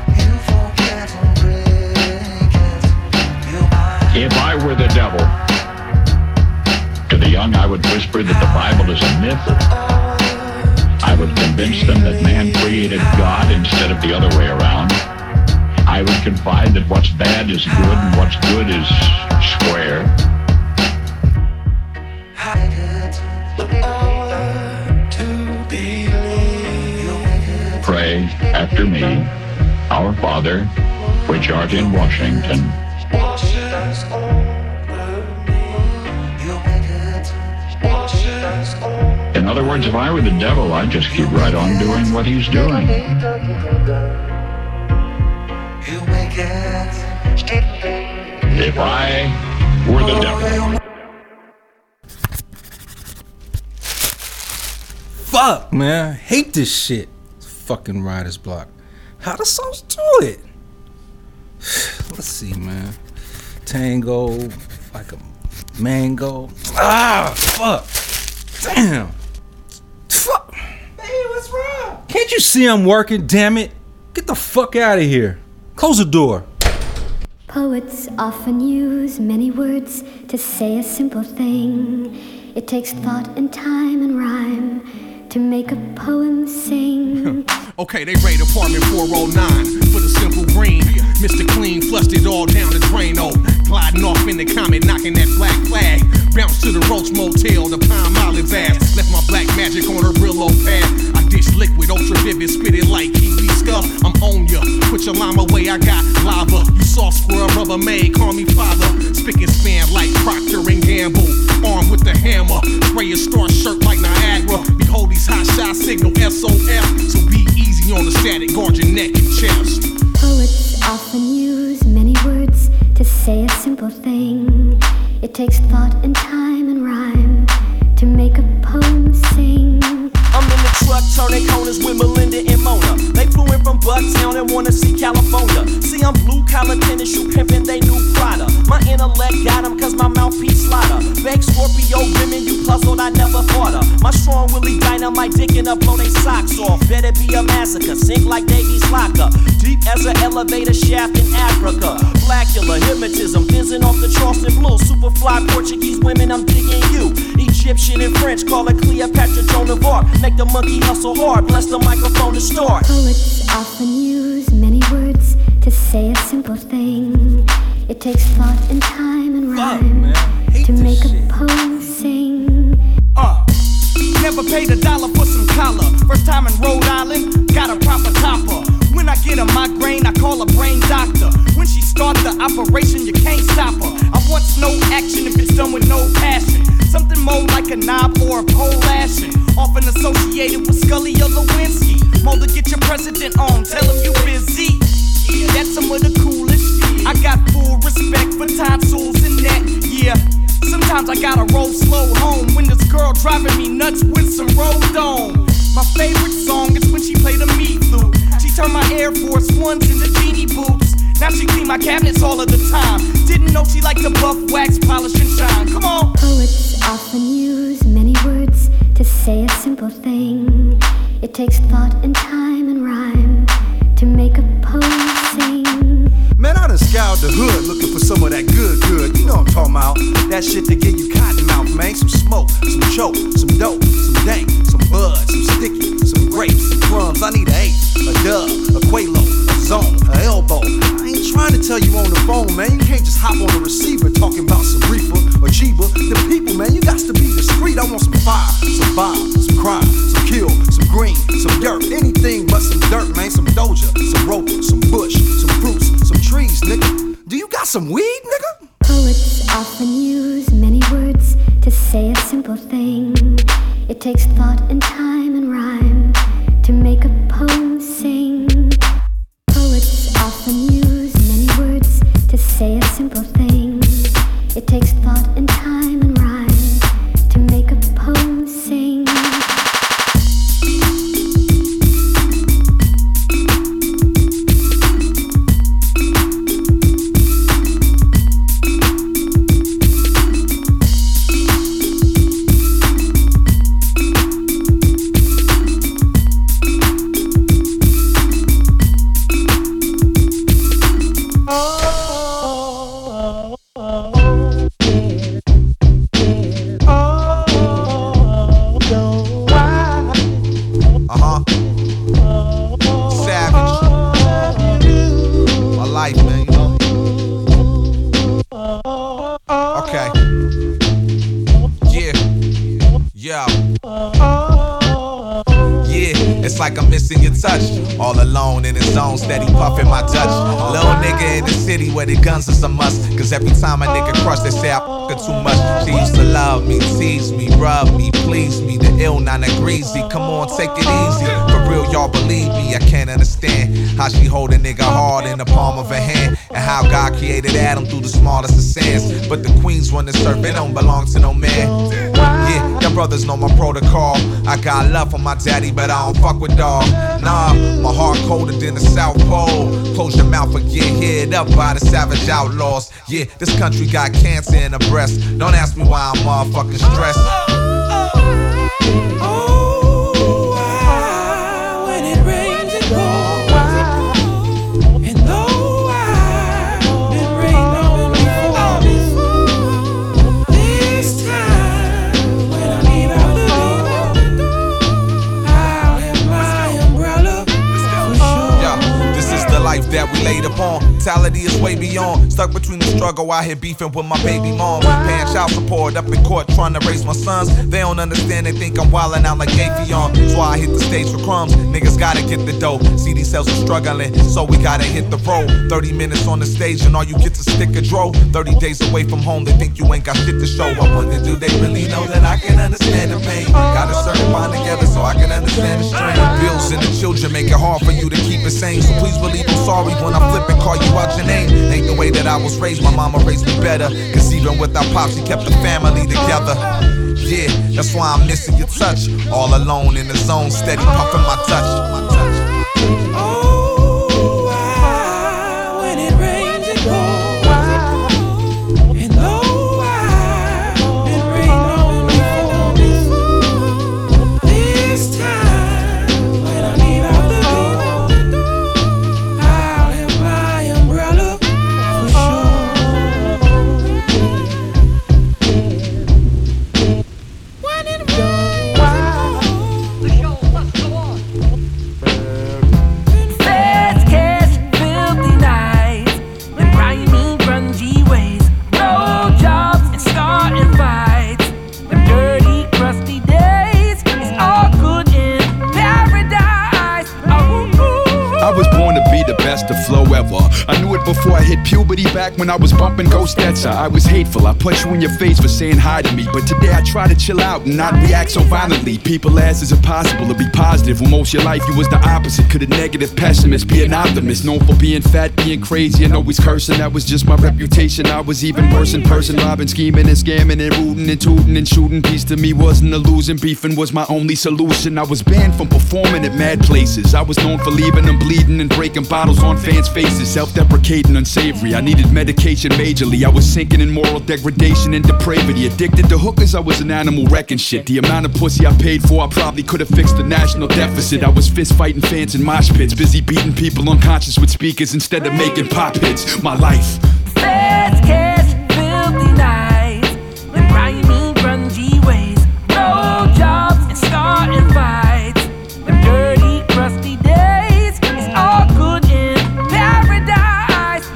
If I were the devil, to the young I would whisper that the Bible is a myth. I would convince them that man created God instead of the other way around. I would confide that what's bad is good and what's good is square. Pray after me, Our Father, which art in Washington. In other words, if I were the devil, I'd just keep right on doing what he's doing. If I were the devil. Fuck, man. I hate this shit. It's fucking Writer's Block. How the songs do it? Let's see, man. Tango, like a mango. Ah, fuck. Damn. Fuck. Hey, what's wrong? Can't you see I'm working, damn it? Get the fuck out of here. Close the door. Poets often use many words to say a simple thing. It takes thought and time and rhyme to make a poem sing. Okay, they raid apartment 409 for the simple green. Mr. Clean flushed it all down the drain. Oh, gliding off in the comet, knocking that black flag. Bounce to the Roach Motel, the Palm Olive ass. Left my black magic on a real low pad. I dish liquid, ultra vivid, spit it like Kiwi Scuff. I'm on ya, put your llama away, I got lava. You soft squirrel, rubber maid, call me father. Spick and span like Procter and Gamble. Armed with the hammer, spray a star shirt like Niagara. Behold these hot shots, signal SOF. So be easy on the static, guard your neck and chest. Poets often use many words to say a simple thing. It takes thought and time and rhyme to make a poem sing. I'm in the buck turning corners with Melinda and Mona. They flew in from Bucktown and wanna see California. See, I'm blue collar tennis shoe pimpin', they new Prada. My intellect got them cause my mouthpiece slaughter. Beg Scorpio women, you puzzled, I never fought her. My strong Willie dynamite dickin' up, blow they socks off. Better be a massacre, sink like Davies Locker. Deep as an elevator shaft in Africa. Blackula, hypnotism, fizzing off the Charleston Blue. Superfly Portuguese women, I'm digging you. Egyptian and French, call it Cleopatra, Joan of Arc. Make the monkey hustle hard, bless the microphone to start. Poets often use many words to say a simple thing. It takes thought and time and rhyme to make a poem sing. Never paid $1 for some collar. First time in Rhode Island, got a proper topper. When I get a migraine, I call a brain doctor. When she starts the operation, you can't stop her. I want no action if it's done with no passion. Something more like a knob or a pole lashing. Often associated with Scully or Lewinsky. Mulder, get your president on, tell him you busy. Yeah, that's some of the coolest. I got full respect for tonsils and that, yeah. Sometimes I gotta roll slow home when this girl driving me nuts with some rolled on. My favorite song is when she played a me flute. She turned my Air Force Ones into genie boots. Now she clean my cabinets all of the time. Didn't know she liked to buff, wax, polish, and shine. Come on. Poets often use many words to say a simple thing. It takes thought and time and rhyme to make a poem sing. Man, I done scoured the hood looking for some of that good. You know what I'm talking about. That shit to give you cotton mouth, man. Some smoke, some choke, some dope, some dank, some bud, some sticky, some grapes, some crumbs. I need an 8, a dub, a Quelo, a zone, a elbow. I ain't trying to tell you on the phone, man. You can't just hop on the receiver talking about some reefer or Chiba. The people, man, you got to be discreet. I want some fire, some bomb, some crime, some kill, some green, some dirt. Anything but some dirt, man. Some Doja, some roper, some bush, some fruits, some trees, nigga. Do you got some weed, nigga? Poets often use many words to say a simple thing. It takes thought and time and rhyme to make a poem sing. Poets often use many words to say a simple thing. It takes thought and time and rhyme to make a poem sing. Like I'm missing your touch. All alone in his zone, steady puffin' my Dutch. Little nigga in the city where the guns is a must. Cause every time a nigga crush, they say I f***ing too much. She used to love me, tease me, rub me, please me. The ill 9 degrees. Come on, take it easy. For real, y'all believe me. I can't understand how she hold a nigga hard in the palm of her hand. And how God created Adam through the smallest of sands. But the queens run the surf, it don't belong to no man. Yeah, your brothers know my protocol. I got love for my daddy, but I don't fuck with dog. Nah, my heart colder than the South Pole. Close your mouth or get hit up by the savage outlaws. Yeah, this country got cancer in the breast. Don't ask me why I'm motherfucking stressed. When it rains, it pours. And though I've been rained on before, this time when I leave out the door, I'll have my umbrella for sure. Yeah, this is the life that we laid upon. Mentality is way beyond. Stuck between the struggle, I here beefing with my baby mom. Paying child support up in court trying to raise my sons. They don't understand, they think I'm wildin' out like Avion. That's why I hit the stage for crumbs. Niggas gotta get the dough. CD sales are struggling, so we gotta hit the road. 30 minutes on the stage and all you get to stick a dro. 30 days away from home, they think you ain't got shit to show. I wonder, do they really know that I can understand the pain? Got a certain bond together so I can understand the strain. Bills and the children make it hard for you to keep it sane. So please believe I'm sorry when I flip and call you out your name. Ain't the way that I was raised, my mama raised me better. Cause even without pops, she kept the family together. Yeah, that's why I'm missing your touch. All alone in the zone, steady puffing my touch. When it rains, it pours. And though I've been rained on before, this time when I leave out the door, I'll have my umbrella for sure. When it rains, the show must go on. Fast cash, filthy nights, and grimy, grungy ways. No jobs and starting fights. Them dirty, crusty days. It's all good in paradise. I was born to be the best of flow ever. I knew it before I hit puberty back when I was bumping Ghost Stetzer. I was hateful, I punch you in your face for saying hi to me. But today I try to chill out and not react so violently. People ask, is it possible to be positive when most of your life you was the opposite? Could a negative pessimist be an optimist? Known for being fat, being crazy, and always cursing. That was just my reputation. I was even worse in person, robbing, scheming, and scamming, and rooting, and tooting, and shooting. Peace to me wasn't a losing. Beefing was my only solution. I was banned from performing at mad places. I was known for leaving them bleeding and breaking bottles on fans' faces. Self-deprecating, unsavory. I needed medication majorly. I was sinking in moral degradation and depravity. Addicted to hookers, I was an animal wrecking shit. The amount of pussy I paid for, I probably could have fixed the national deficit. I was fist fighting fans in mosh pits, busy beating people unconscious with speakers instead of making pop hits. My life. Fast cash, filthy nights, and grimy, grungy ways. No jobs and starting fights. Them dirty, crusty days. It's all good in paradise.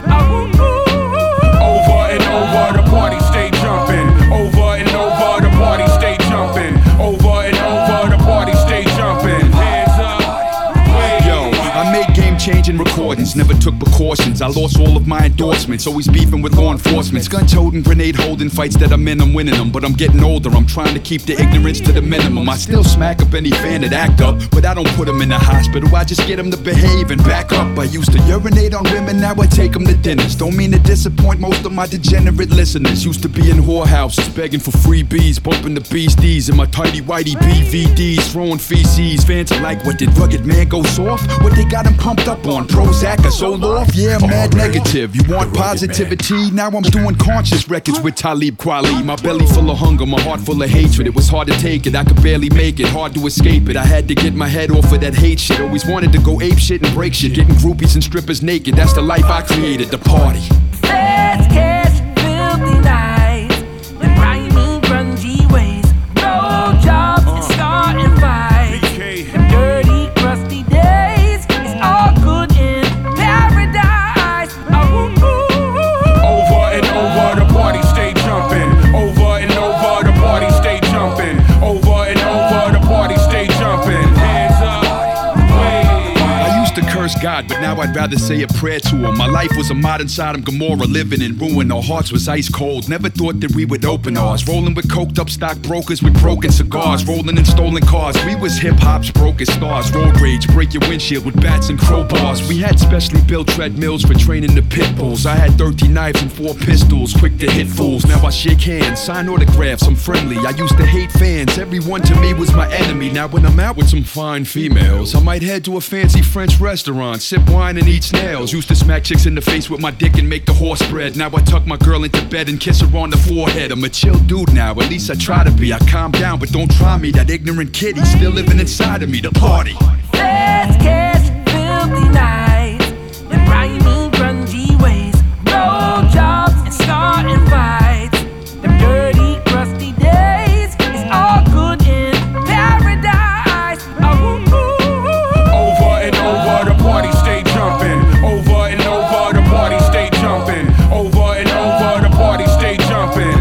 Over and over, the party stay jumping. Over and over, the party stay jumping. Over and over, the party stay jumping. Hands up. Yo, I made game-changing recordings, never took precautions. I lost all of my endorsements, always beefing with law enforcement. Gun-toting, grenade-holding fights that I'm in, I'm winning them. But I'm getting older, I'm trying to keep the ignorance to the minimum. I still smack up any fan that act up, but I don't put them in the hospital. I just get them to behave and back up. I used to urinate on women, now I take them to dinners. Don't mean to disappoint most of my degenerate listeners. Used to be in whorehouses, begging for freebies, bumping the beasties in my tidy whitey BVDs, throwing feces. Fans are like, what did Rugged Man go soft? What they got him pumped up on? Prozac or Zoloft? Yeah, mad negative. You want positivity? Now I'm doing conscious records with Talib Kweli. My belly full of hunger, my heart full of hatred. It was hard to take it, I could barely make it, hard to escape it. I had to get my head off of that hate shit. Always wanted to go ape shit and break shit. Getting groupies and strippers naked, that's the life I created, the party. Fast cash, filthy nights, and grimy, grungy ways. No jobs and starting fights. Them dirty, crusty days. It's all good in paradise. Over and over, the party stay jumping. Over and over, the party stay jumping. Over and over, the party stay jumping. Hands up. I used to curse God, but now I'd rather say a prayer to him. My life was a modern Sodom Gomorrah, living in ruin. Our hearts was ice cold, never thought that we would open ours. Rolling with coked up stockbrokers with broken cigars, rolling in stolen cars. We was hip-hop's brokest stars. Road rage, break your windshield with bats and crowbars. We had specially built treadmills for training the pit bulls. I had 13 knives and 4 pistols, quick to hit fools. Now I shake hands, sign autographs, I'm friendly. I used to hate fans, everyone to me was my enemy. Now when I'm out with some fine females, I might head to a fancy French restaurant, sip wine and eat snails. Used to smack chicks in the face with my dick and make the horse bread. Now I tuck my girl into bed and kiss her on the forehead. I'm a chill dude now, at least I try to be. I calm down, but don't try me. That ignorant kid, he's still living inside of me. The party. Fast cash, filthy nights, and grimy, grungy ways. No jobs and starting fights. Them dirty, crusty days. It's all good in paradise. Over and over, the party stay jumping. Over and over, the party stay jumping. Over and over, the party stay jumping.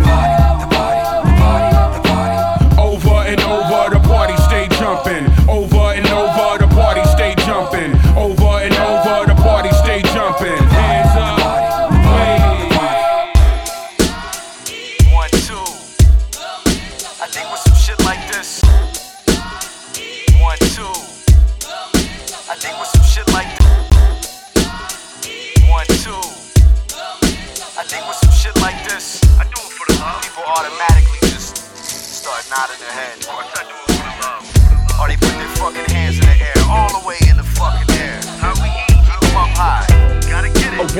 Over and over, the party stay jumping. Over and over,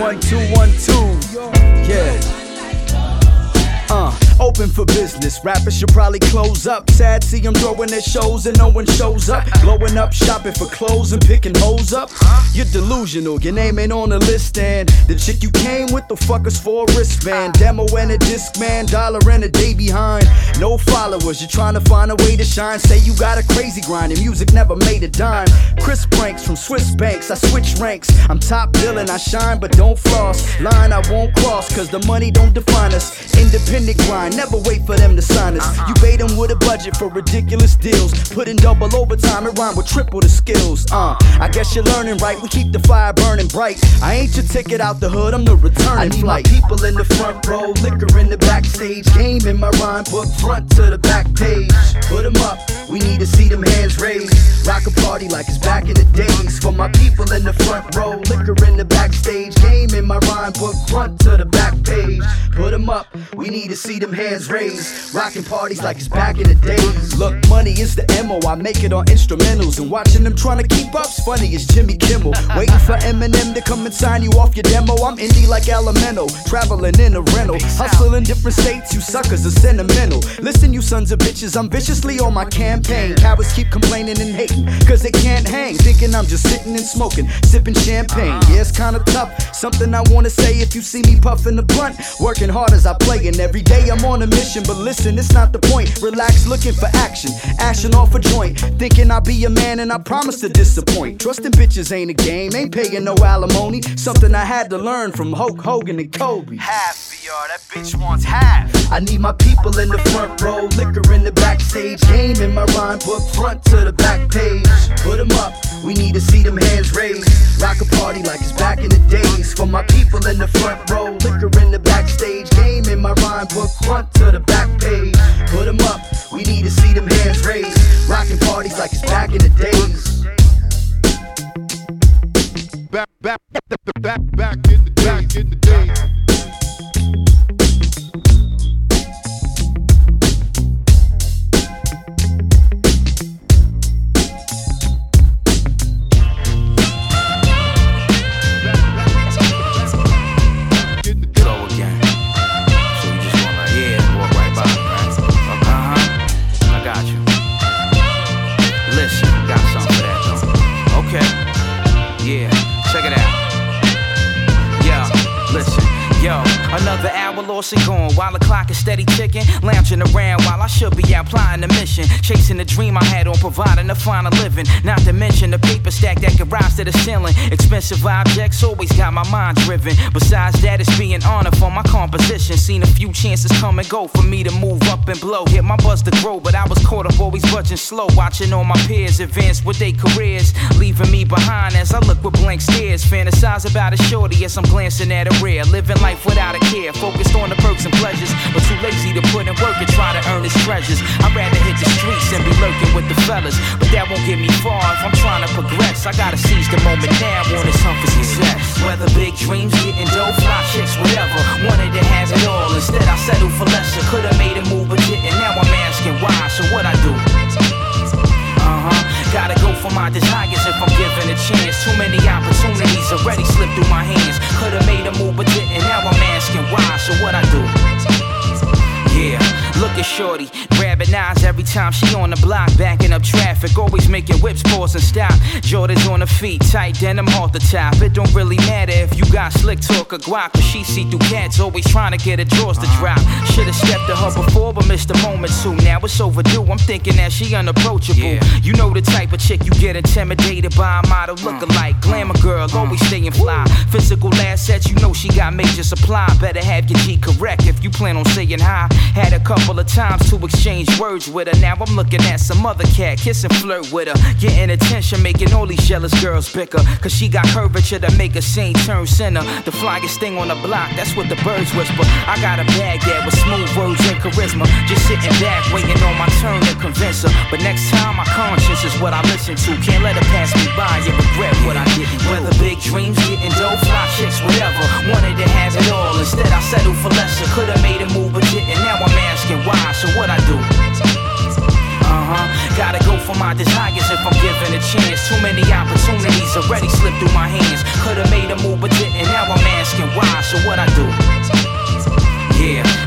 1, 2, 1, 2. Yeah. Open for business, rappers should probably close up. Sad see them throwing their shows and no one shows up. Blowing up, shopping for clothes and picking hoes up. You're delusional, your name ain't on the list. And the chick you came with, the fuckers for a wristband. Demo and a disc man, dollar and a day behind. No followers, you're trying to find a way to shine. Say you got a crazy grind and music never made a dime. Chris pranks from Swiss banks, I switch ranks. I'm top billing, I shine but don't floss. Line I won't cross, cause the money don't define us. Independent grind, never wait for them to sign us. You bait them with a budget for ridiculous deals. Put in double overtime and rhyme with triple the skills. I guess you're learning right, we keep the fire burning bright. I ain't your ticket out the hood, I'm the returning flight. I need my people in the front row, liquor in the backstage. Game in my rhyme book, front to the back page. Put them up, we need to see them hands raised. Rock a party like it's back in the days. For my people in the front row, liquor in the backstage. Game in my rhyme book, front to the back page. Put them up, we need to see them hands raised. Rocking parties like it's back in the days. Look, money is the MO, I make it on instrumentals. And watching them trying to keep up's funny as Jimmy Kimmel. Waiting for Eminem to come and sign you off your demo. I'm indie like Elemento, traveling in a rental. Hustle in different states, you suckers are sentimental. Listen, you sons of bitches, I'm viciously on my campaign. Cowards keep complaining and hating, cause they can't hang. Thinking I'm just sitting and smoking, sipping champagne. Yeah, it's kinda tough, something I wanna say if you see me puffing the blunt. Working hard as I play, and every day I'm on a mission. But listen, it's not the point. Relax, looking for action, ashing off a joint. Thinking I'll be a man and I promise to disappoint. Trusting bitches ain't a game, ain't paying no alimony. Something I had to learn from Hulk Hogan and Kobe. Half, VR, that bitch wants half. I need my people in the front row, liquor in the backstage. Game in my rhyme book, front to the back page. Put them up, we need to see them hands raised. Rock a party like it's back in the days. For my people in the front row, liquor in the backstage. Game in my rhyme book, front to the back page. Put them up, we need to see them hands raised. Rocking parties like it's back in the days. Back in the day. Another hour lost and gone while the clock is steady ticking. Lounging around while I should be out plotting the mission. Chasing the dream I had on providing a final living. Not to mention the paper stack that could rise to the ceiling. Expensive objects always got my mind driven. Besides that, it's being honored for my composition. Seen a few chances come and go for me to move up and blow. Hit my buzz to grow, but I was caught up always budging slow. Watching all my peers advance with their careers, leaving me behind as I look with blank stares. Fantasize about a shorty as I'm glancing at a rear. Living life without a care, focused on the perks and pleasures, but too lazy to put in work and try to earn his treasures. I'd rather hit the streets and be lurking with the fellas, but that won't get me far if I'm trying to progress. I gotta seize the moment now on this hunt for success. Whether big dreams, getting dope, fly chicks, whatever. Wanted to have it all, instead I settled for lesser. Could've made a move but didn't, now I'm asking why. So what I do? Gotta go for my desires if I'm given a chance. Too many opportunities already slipped through my hands. Could've made a move but didn't, now I'm asking why. So what I do? Yeah, look at shorty, grabbing eyes every time she on the block, backing up traffic, always making whips pause and stop. Jordans on her feet, tight denim halter top. It don't really matter if you got slick talk or guap, but she see through cats, always trying to get her drawers to drop. Should've stepped to her before, but missed the moment too. Now it's overdue, I'm thinking that she unapproachable. Yeah. You know the type of chick you get intimidated by, a model looking like glamour girl, always staying fly. Physical assets, you know she got major supply. Better have your G correct if you plan on saying hi. Had a couple of times to exchange words with her. Now I'm looking at some other cat, kiss and flirt with her. Getting attention, making all these jealous girls bicker. Cause she got curvature to make a scene turn center. The flyest thing on the block, that's what the birds whisper. I got a bag that with smooth words and charisma. Just sitting back, waiting on my turn to convince her. But next time, my conscience is what I listen to. Can't let her pass me by and regret what I didn't do. Whether big dreams, getting dope, fly chicks, whatever. Wanted to have it all, instead I settled for lesser. Could've made a move but didn't, now I'm asking why. So what I do? Gotta go for my desires if I'm given a chance. Too many opportunities already slipped through my hands. Could've made a move but didn't, now I'm asking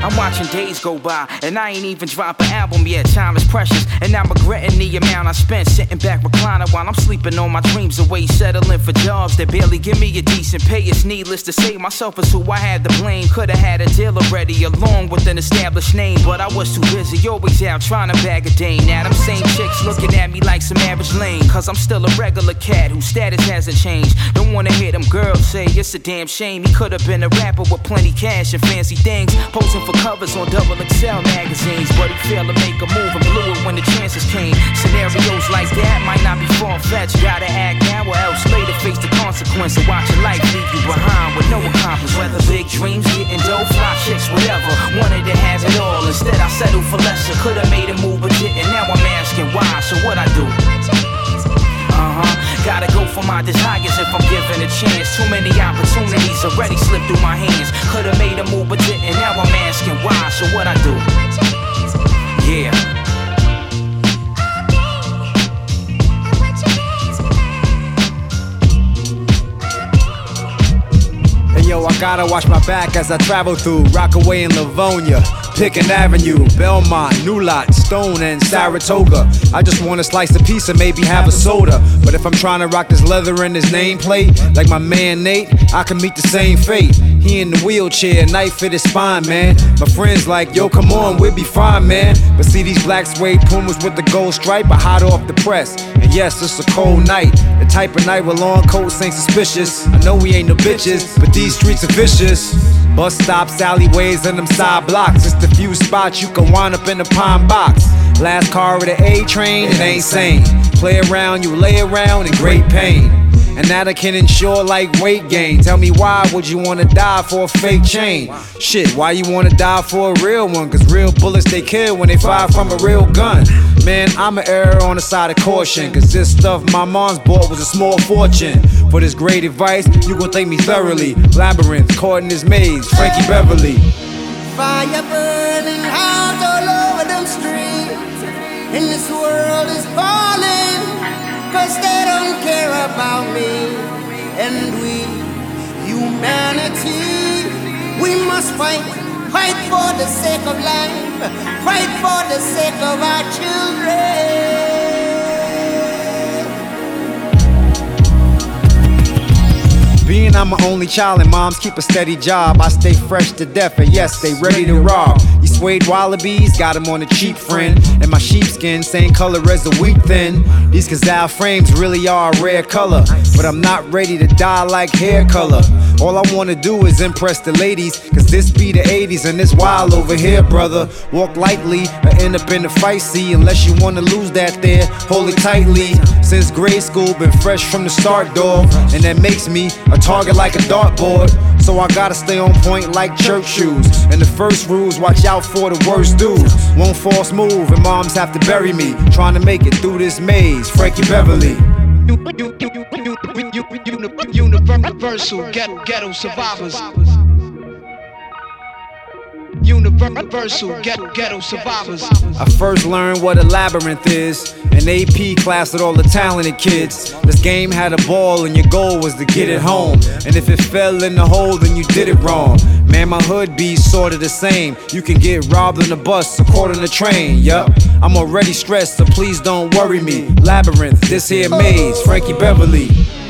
I'm watching days go by, and I ain't even dropped an album yet. Time is precious, and I'm regretting the amount I spent sitting back reclining while I'm sleeping on my dreams away, settling for jobs that barely give me a decent pay. It's needless to say, myself is who I had to blame. Could've had a deal already, along with an established name, but I was too busy, always out trying to bag a dame. Now them same chicks looking at me like some average lame, cause I'm still a regular cat whose status hasn't changed. Don't wanna hear them girls say it's a damn shame. He could've been a rapper with plenty cash and fancy things, posing for covers on XXL magazines, but he failed to make a move and blew it when the chances came. Scenarios like that might not be far-fetched. Gotta act now or else later face the consequence of watching life leave you behind with no accomplishment. Whether big dreams, getting dope, fly chicks, whatever. Wanted to have it all, instead I settled for lesser. Could've made a move but didn't, now I'm asking why. So what I do? Gotta go for my desires if I'm given a chance. Too many opportunities already slipped through my hands. Could've made a move but didn't, now I'm asking why. So what I do? Yeah. Hey yo, I gotta watch my back as I travel through Rockaway and Livonia, Pickett Avenue, Belmont, New Lot, Stone, and Saratoga. I just wanna slice a piece and maybe have a soda. But if I'm trying to rock this leather in his nameplate, like my man Nate, I can meet the same fate. He in the wheelchair, knife fit his spine, man. My friends like, yo, come on, we'll be fine, man. But see these black suede Pumas with the gold stripe are hot off the press. And yes, it's a cold night, the type of night where long coats ain't suspicious. I know we ain't no bitches, but these streets are vicious. Bus stops, alleyways, and them side blocks. It's the few spots you can wind up in the pine box. Last car of the A train, it ain't sane. Play around, you lay around in great pain. And that I can ensure like weight gain. Tell me why would you wanna die for a fake chain? Shit, why you wanna die for a real one? Cause real bullets they kill when they fire from a real gun. Man, I'm an error on the side of caution, cause this stuff my mom's bought was a small fortune. For this great advice, you gon' thank me thoroughly. Labyrinth, caught in this maze, Frankie Beverly. Fire burning out all over them streets, and this world is falling, cause they don't care about me. And we, humanity, we must fight. Fight for the sake of life, fight for the sake of our children. Being I'm my only child and moms keep a steady job, I stay fresh to death and yes, they ready to rob. These suede wallabies, got them on a cheap friend. And my sheepskin, same color as the wheat thin. These gazelle frames really are a rare color, but I'm not ready to die like hair color. All I wanna do is impress the ladies, cause this be the 80s and it's wild over here, brother. Walk lightly or end up in the fight, see. Unless you wanna lose that there, hold it tightly. Since grade school, been fresh from the start, dog. And that makes me a target like a dartboard. So I gotta stay on point like church shoes. And the first rules, watch out for the worst dudes. Won't false move and moms have to bury me, trying to make it through this maze, Frankie Beverly. Universal ghetto survivors. Universal ghetto survivors. I first learned what a labyrinth is, an AP class with all the talented kids. This game had a ball and your goal was to get it home. And if it fell in the hole, then you did it wrong. Man, my hood be sorta the same. You can get robbed on the bus or caught on the train, yup. I'm already stressed, so please don't worry me. Labyrinth, this here maze, Frankie Beverly.